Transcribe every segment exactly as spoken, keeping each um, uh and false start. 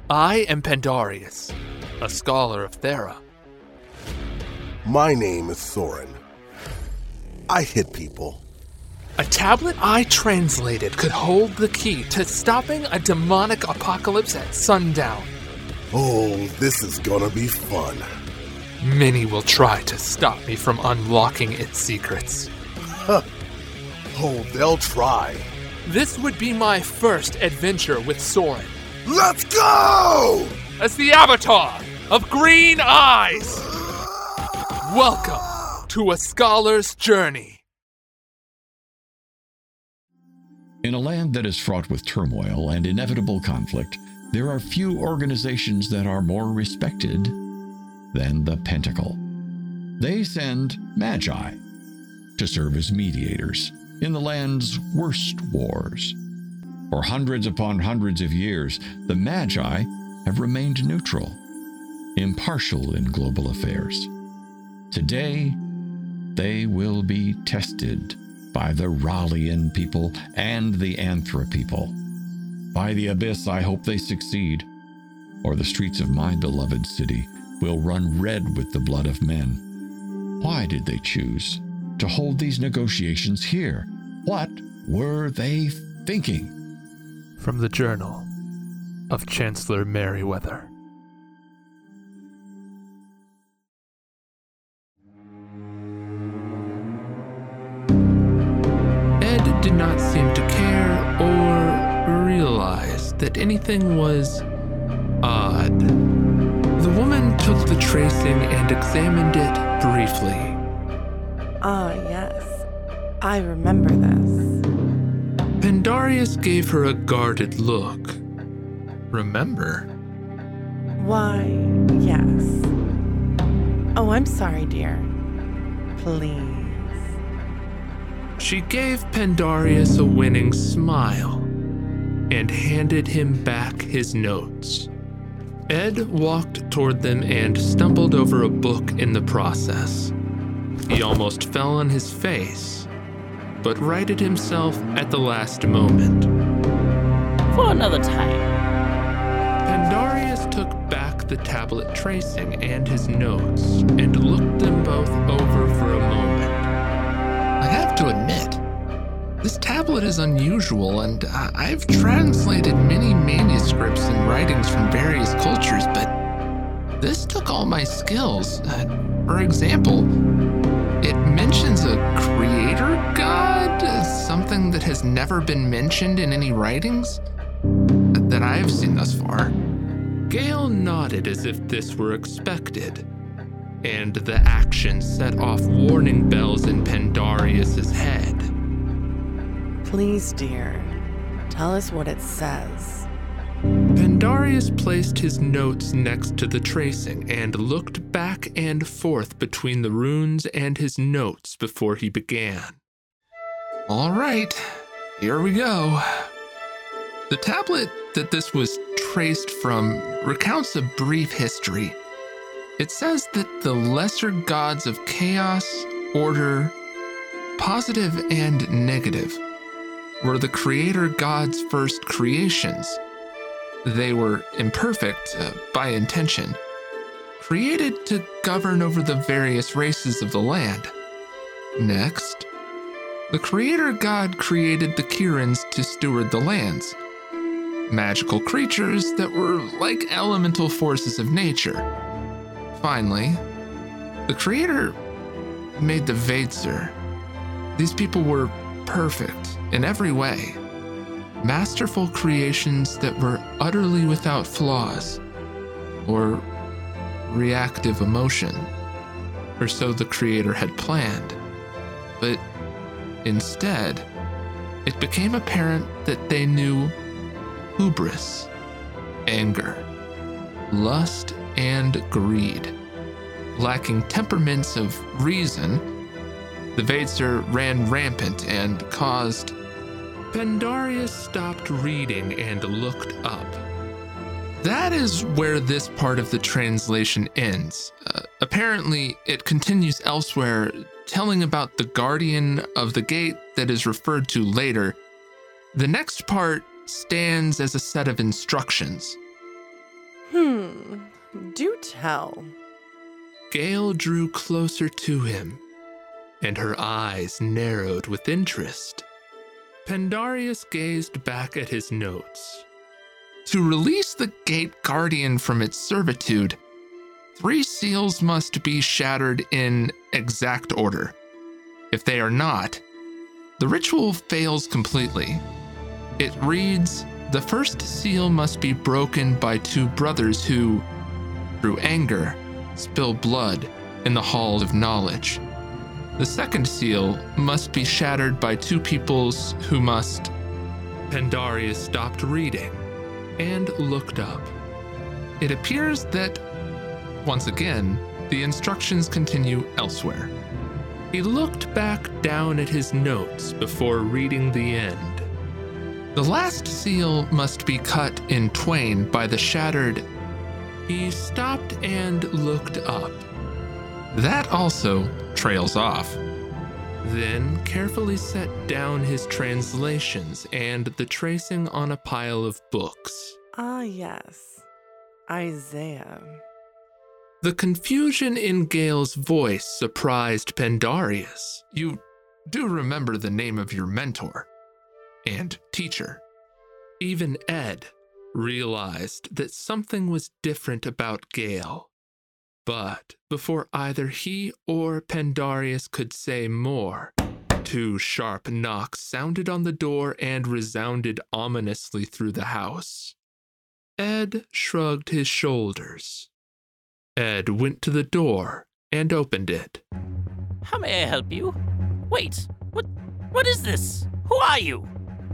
I am Pandarius, a scholar of Thera. My name is Soren. I hit people. A tablet I translated could hold the key to stopping a demonic apocalypse at sundown. Oh, this is gonna be fun. Many will try to stop me from unlocking its secrets. Huh. Oh, they'll try. This would be my first adventure with Soren. Let's go! As the avatar of Green Eyes. Welcome to A Scholar's Journey. In a land that is fraught with turmoil and inevitable conflict, there are few organizations that are more respected than the Pentacle. They send Magi to serve as mediators in the land's worst wars. For hundreds upon hundreds of years, the Magi have remained neutral, impartial in global affairs. Today, they will be tested by the Rallian people and the Anthra people. By the Abyss, I hope they succeed, or the streets of my beloved city will run red with the blood of men. Why did they choose to hold these negotiations here? What were they thinking? From the Journal of Chancellor Merriweather. Ed did not seem to care or realize that anything was odd. The woman took the tracing and examined it briefly. Ah, yes. I remember this. Pandarius gave her a guarded look. Remember? Why, yes. Oh, I'm sorry, dear. Please. She gave Pandarius a winning smile and handed him back his notes. Ed walked toward them and stumbled over a book in the process. He almost fell on his face, but righted himself at the last moment. For another time. Pandarius took back the tablet tracing and his notes and looked them both over for a moment. I have to admit, this tablet is unusual, and uh, I've translated many manuscripts and writings from various cultures, but this took all my skills. Uh, for example, it mentions a creator god, uh, something that has never been mentioned in any writings that I've seen thus far. Gale nodded as if this were expected, and the action set off warning bells in Pandarius's head. Please, dear, tell us what it says. Pandarius placed his notes next to the tracing and looked back and forth between the runes and his notes before he began. All right, here we go. The tablet that this was traced from recounts a brief history. It says that the lesser gods of chaos, order, positive and negative, were the creator god's first creations. They were imperfect uh, by intention, created to govern over the various races of the land. Next, the creator god created the Kirans to steward the lands, magical creatures that were like elemental forces of nature. Finally, the creator made the Vaedzer. These people were perfect in every way. Masterful creations that were utterly without flaws or reactive emotion, or so the creator had planned. But instead, it became apparent that they knew hubris, anger, lust, and greed. Lacking temperaments of reason, the Vaedzer ran rampant and caused... Pandarius stopped reading and looked up. That is where this part of the translation ends. Uh, apparently, it continues elsewhere, telling about the guardian of the gate that is referred to later. The next part stands as a set of instructions. Hmm, do tell. Gale drew closer to him, and her eyes narrowed with interest. Pandarius gazed back at his notes. To release the Gate Guardian from its servitude, three seals must be shattered in exact order. If they are not, the ritual fails completely. It reads, the first seal must be broken by two brothers who, through anger, spill blood in the halls of knowledge. The second seal must be shattered by two peoples who must... Pandarius stopped reading and looked up. It appears that, once again, the instructions continue elsewhere. He looked back down at his notes before reading the end. The last seal must be cut in twain by the shattered... He stopped and looked up. That also trails off. Then carefully set down his translations and the tracing on a pile of books. Ah, yes. Isaiah. The confusion in Gale's voice surprised Pandarius. You do remember the name of your mentor and teacher. Even Ed realized that something was different about Gale. But before either he or Pandarius could say more, two sharp knocks sounded on the door and resounded ominously through the house. Ed shrugged his shoulders. Ed went to the door and opened it. How may I help you? Wait, what what is this? Who are you?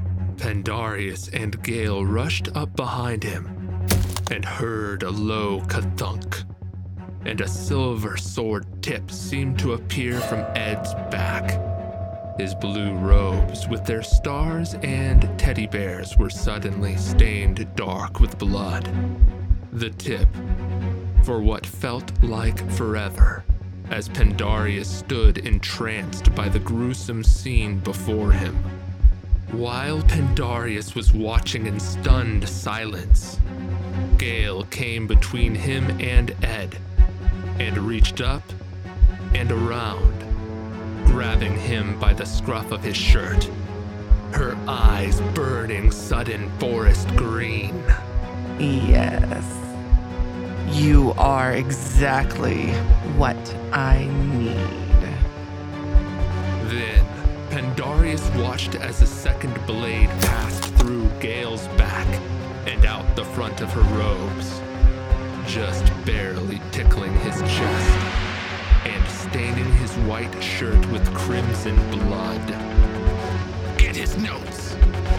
Pandarius and Gale rushed up behind him and heard a low ka-thunk, and a silver sword tip seemed to appear from Ed's back. His blue robes with their stars and teddy bears were suddenly stained dark with blood. The tip, for what felt like forever, as Pandarius stood entranced by the gruesome scene before him. While Pandarius was watching in stunned silence, Gale came between him and Ed and reached up and around, grabbing him by the scruff of his shirt, her eyes burning sudden forest green. Yes. You are exactly what I need. Then Pandarius watched as a second blade passed through Gale's back and out the front of her robes, just barely tickling his chest and staining his white shirt with crimson blood. Get his notes!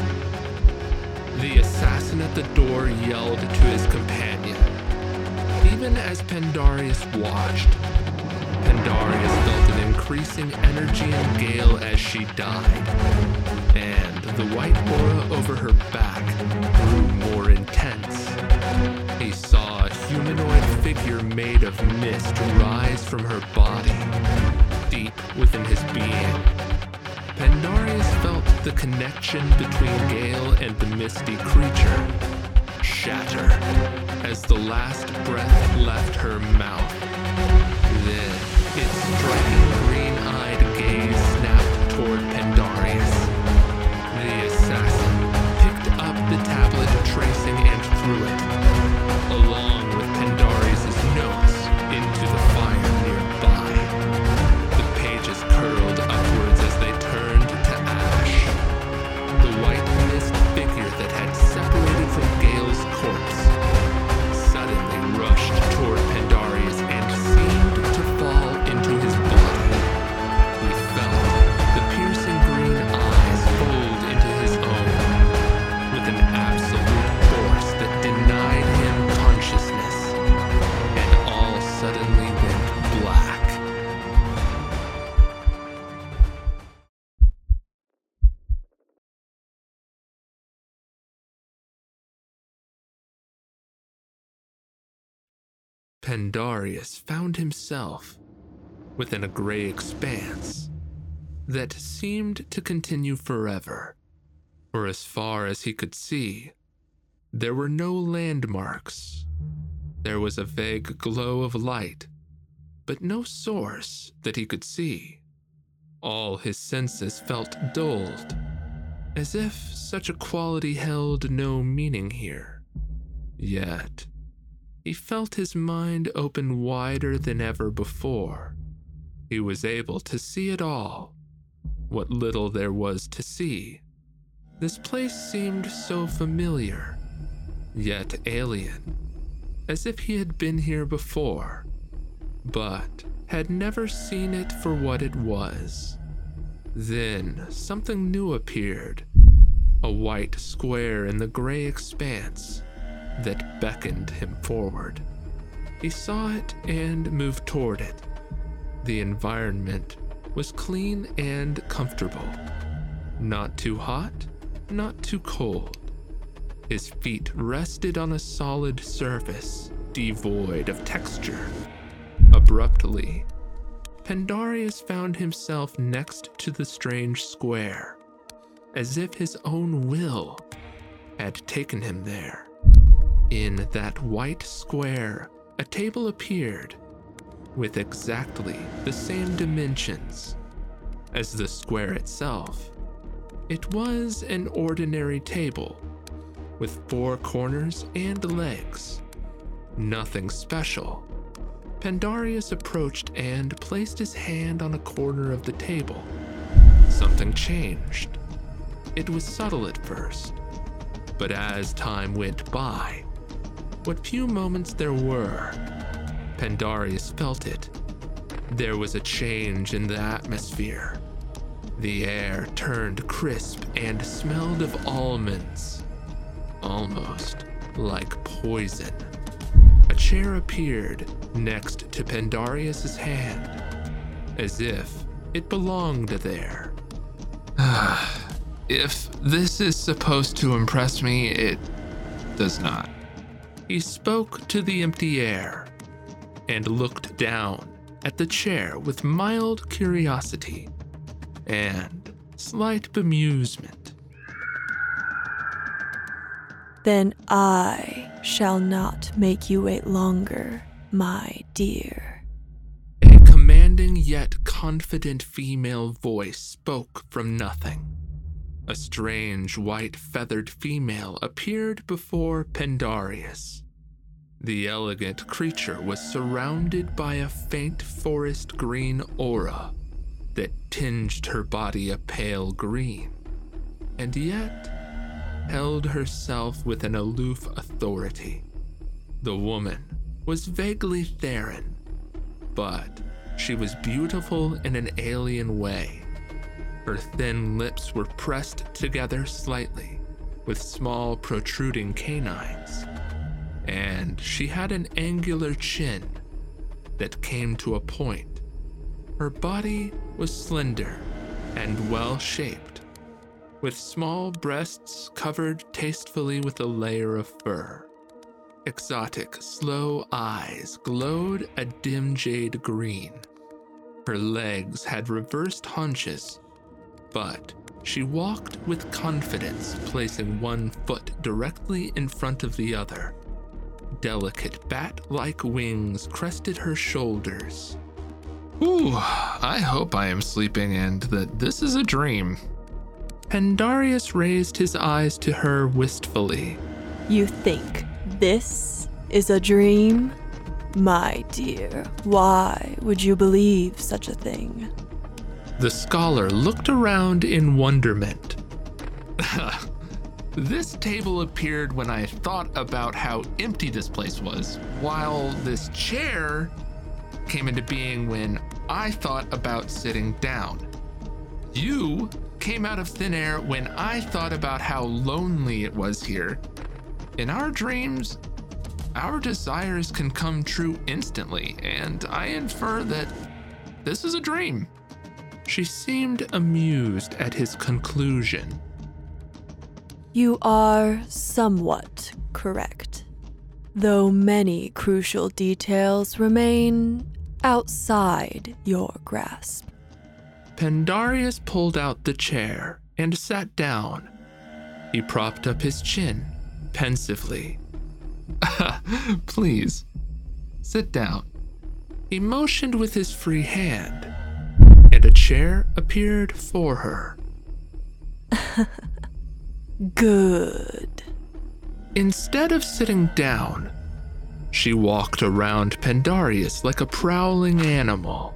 The assassin at the door yelled to his companion. Even as Pandarius watched, Pandarius felt an increasing energy in Gale as she died, and the white aura over her back grew more intense. He saw a humanoid figure made of mist rise from her body, deep within his being. Pandarius felt the connection between Gale and the misty creature shatter as the last breath left her mouth. Then its striking green-eyed gaze snapped toward Pandarius. The assassin picked up the tablet tracing and threw it, along with Pandarius' notes, into the fire nearby. The pages curled upwards as they turned to ash. The white mist figure that had separated from Gale's corpse suddenly rushed toward Pandarius and seemed to fall into his body. He felt the piercing green eyes fold into his own with an absolute force that denied him consciousness, and all suddenly went black. Pandarius found himself within a gray expanse that seemed to continue forever, for as far as he could see, there were no landmarks There was a vague glow of light, but no source that he could see. All his senses felt dulled, as if such a quality held no meaning here. Yet, he felt his mind open wider than ever before. He was able to see it all, what little there was to see. This place seemed so familiar, yet alien, as if he had been here before, but had never seen it for what it was. Then something new appeared, a white square in the gray expanse that beckoned him forward. He saw it and moved toward it. The environment was clean and comfortable. Not too hot, not too cold. His feet rested on a solid surface, devoid of texture. Abruptly, Pandarius found himself next to the strange square, as if his own will had taken him there. In that white square, a table appeared, with exactly the same dimensions as the square itself. It was an ordinary table, with four corners and legs. Nothing special. Pandarius approached and placed his hand on a corner of the table. Something changed. It was subtle at first, but as time went by, what few moments there were, Pandarius felt it. There was a change in the atmosphere. The air turned crisp and smelled of almonds, almost like poison. A chair appeared next to Pandarius's hand, as if it belonged there. If this is supposed to impress me, it does not. He spoke to the empty air and looked down at the chair with mild curiosity and slight bemusement. Then I shall not make you wait longer, my dear. A commanding yet confident female voice spoke from nothing. A strange white feathered female appeared before Pandarius. The elegant creature was surrounded by a faint forest green aura that tinged her body a pale green, and yet held herself with an aloof authority. The woman was vaguely Theron, but she was beautiful in an alien way. Her thin lips were pressed together slightly, with small protruding canines, and she had an angular chin that came to a point. Her body was slender and well-shaped, with small breasts covered tastefully with a layer of fur. Exotic, slow eyes glowed a dim jade green. Her legs had reversed haunches, but she walked with confidence, placing one foot directly in front of the other. Delicate bat-like wings crested her shoulders. Ooh, I hope I am sleeping and that this is a dream. Pandarius raised his eyes to her wistfully. You think this is a dream? My dear, why would you believe such a thing? The scholar looked around in wonderment. This table appeared when I thought about how empty this place was, while this chair came into being when I thought about sitting down. You came out of thin air when I thought about how lonely it was here. In our dreams, our desires can come true instantly, and I infer that this is a dream. She seemed amused at his conclusion. You are somewhat correct, though many crucial details remain outside your grasp. Pandarius pulled out the chair and sat down. He propped up his chin, pensively. Please, Sit down." He motioned with his free hand, and a chair appeared for her. Good. Instead of sitting down, she walked around Pandarius like a prowling animal.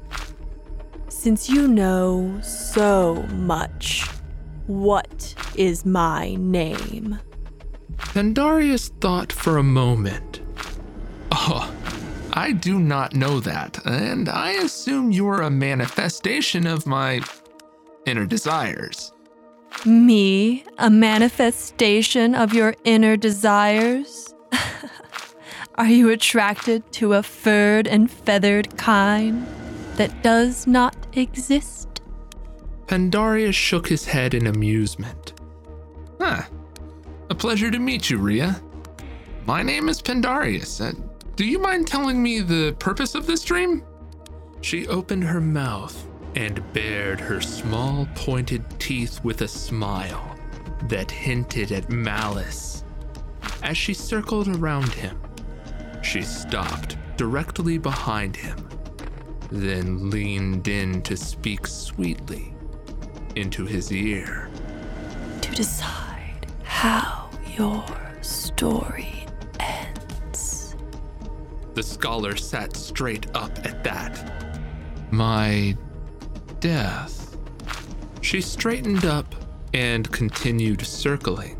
Since you know so much, what is my name? Pandarius thought for a moment. "Oh, I do not know that, and I assume you're a manifestation of my inner desires." Me, a manifestation of your inner desires? Are you attracted to a furred and feathered kind that does not exist? Pandarius shook his head in amusement. "Huh. A pleasure to meet you, Rhea. My name is Pandarius. Uh, do you mind telling me the purpose of this dream?" She opened her mouth and bared her small pointed teeth with a smile that hinted at malice. As she circled around him, she stopped directly behind him, then leaned in to speak sweetly into his ear. To decide how your story ends. The scholar sat straight up at that. "My death." She straightened up and continued circling.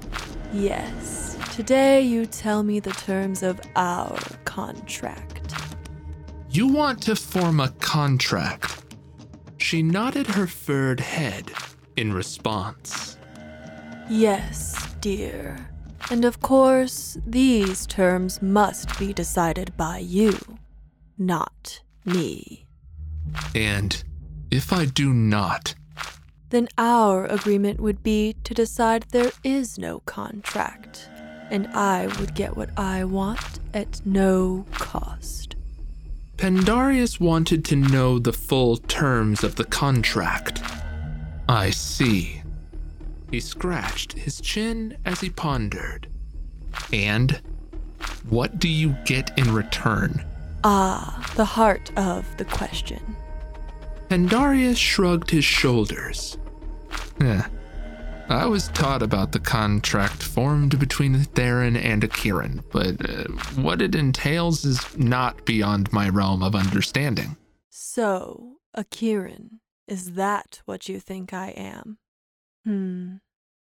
Yes, today you tell me the terms of our contract. "You want to form a contract?" She nodded her furred head in response. Yes, dear. And of course, these terms must be decided by you, not me. "And if I do not?" Then our agreement would be to decide there is no contract, and I would get what I want at no cost. Pandarius wanted to know the full terms of the contract. "I see." He scratched his chin as he pondered. "And what do you get in return?" Ah, the heart of the question. Pandarius shrugged his shoulders. Eh, I was taught about the contract formed between Theron and Akiran, but uh, what it entails is not beyond my realm of understanding. So, Akiran, is that what you think I am? Hmm.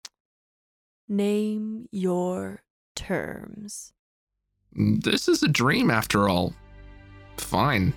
Name your terms. This is a dream after all. Fine.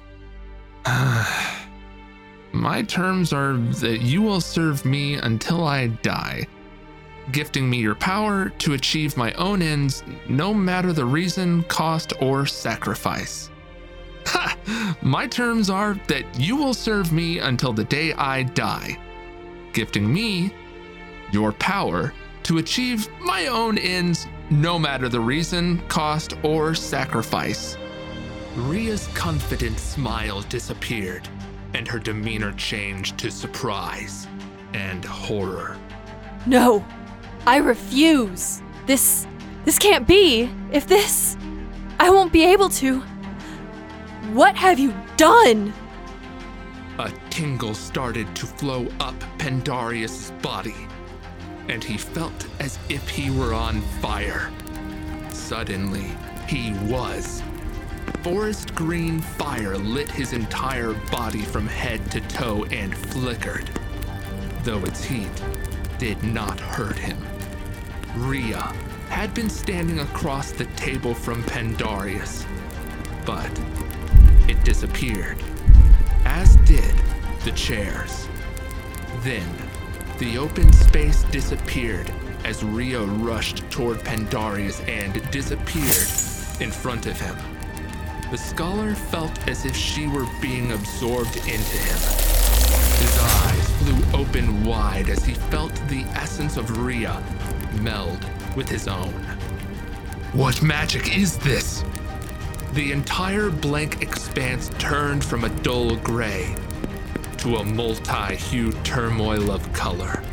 My terms are that you will serve me until I die, gifting me your power to achieve my own ends, no matter the reason, cost, or sacrifice. Ha! My terms are that you will serve me until the day I die, gifting me your power to achieve my own ends, no matter the reason, cost, or sacrifice. Rhea's confident smile disappeared, and her demeanor changed to surprise and horror. No, I refuse. This, this can't be. If this, I won't be able to. What have you done? A tingle started to flow up Pandarius' body, and he felt as if he were on fire. Suddenly, he was. Forest green fire lit his entire body from head to toe and flickered, though its heat did not hurt him. Rhea had been standing across the table from Pandarius, but it disappeared, as did the chairs. Then, the open space disappeared as Rhea rushed toward Pandarius and disappeared in front of him. The scholar felt as if she were being absorbed into him. His eyes flew open wide as he felt the essence of Rhea meld with his own. What magic is this? The entire blank expanse turned from a dull gray to a multi-hued turmoil of color.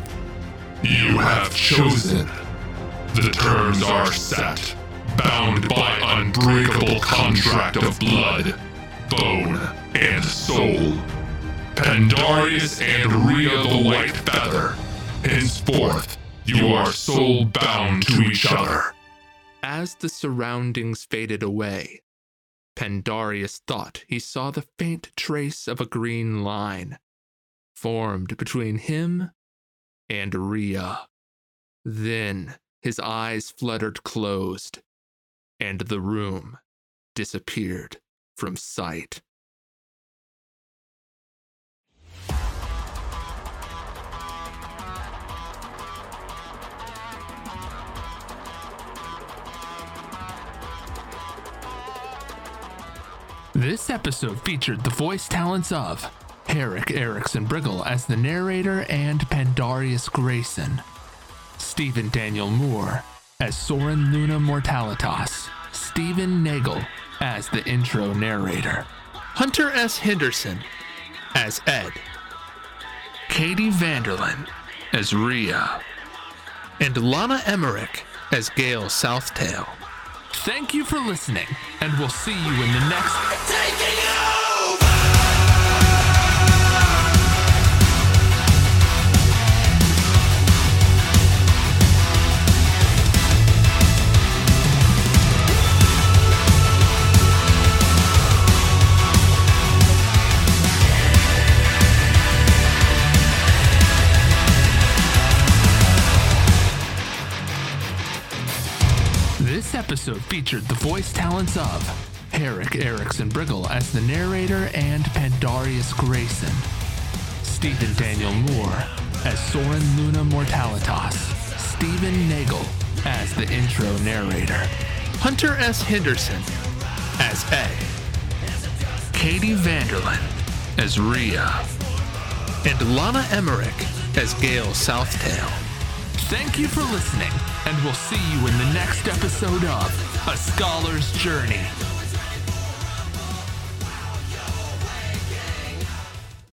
You have chosen. The terms are set, bound by unbreakable contract of blood, bone, and soul. Pandarius and Rhea the White Feather, henceforth you are soul bound to each other. As the surroundings faded away, Pandarius thought he saw the faint trace of a green line formed between him and Rhea. Then his eyes fluttered closed, and the room disappeared from sight. This episode featured the voice talents of Herrick Erickson Briggle as the narrator and Pandarius Grayson, Stephen Daniel Moore as Soren Luna Mortalitas, Stephen Nagel as the intro narrator, Hunter S. Henderson as Ed, Katie Vanderlyn as Rhea, and Lana Emmerich as Gale Southtail. Thank you for listening, and we'll see you in the next Taking Over! This episode featured the voice talents of Herrick Erickson Briggle as the narrator and Pandarius Grayson, Stephen Daniel Moore as Soren Luna Mortalitas, Stephen Nagel as the intro narrator, Hunter S. Henderson as Ed, Katie Vanderlyn as Rhea, and Lana Emmerich as Gale Southtail. Thank you for listening, and we'll see you in the next episode of A Scholar's Journey.